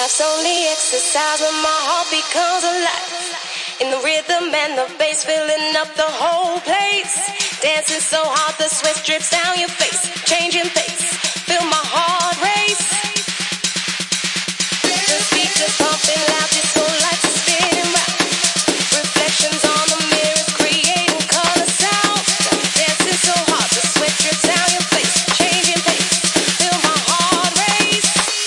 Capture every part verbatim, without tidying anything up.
Life's only exercise when my heart becomes alive. In the rhythm and the bass, filling up the whole place. Dancing so hard the sweat drips down your face. Changing pace, feel my heart race. The speakers pumping loud, disco lights are spinning round. Reflections on the mirrors creating color sound. Dancing so hard the sweat drips down your face. Changing pace, feel my heart race.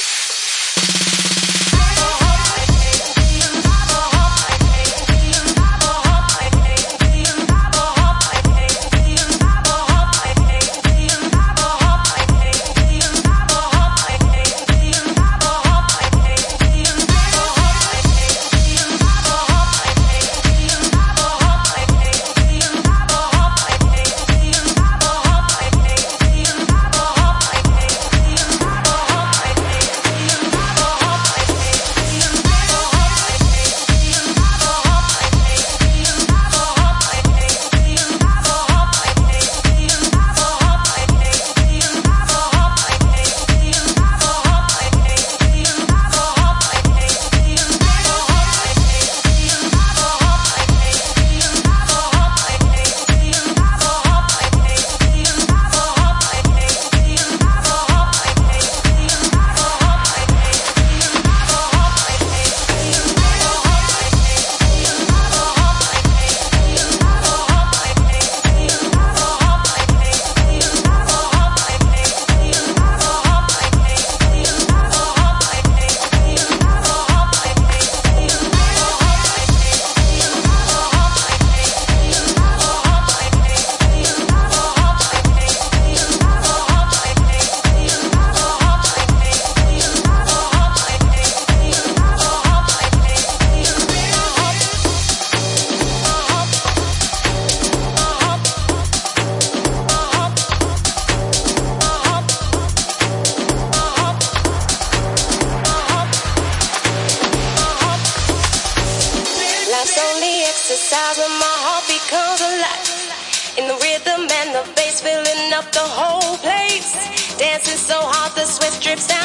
Life's only exercise when my heart becomes alive. In the rhythm and the bass, filling up the whole place. Dancing so hard the sweat drips down.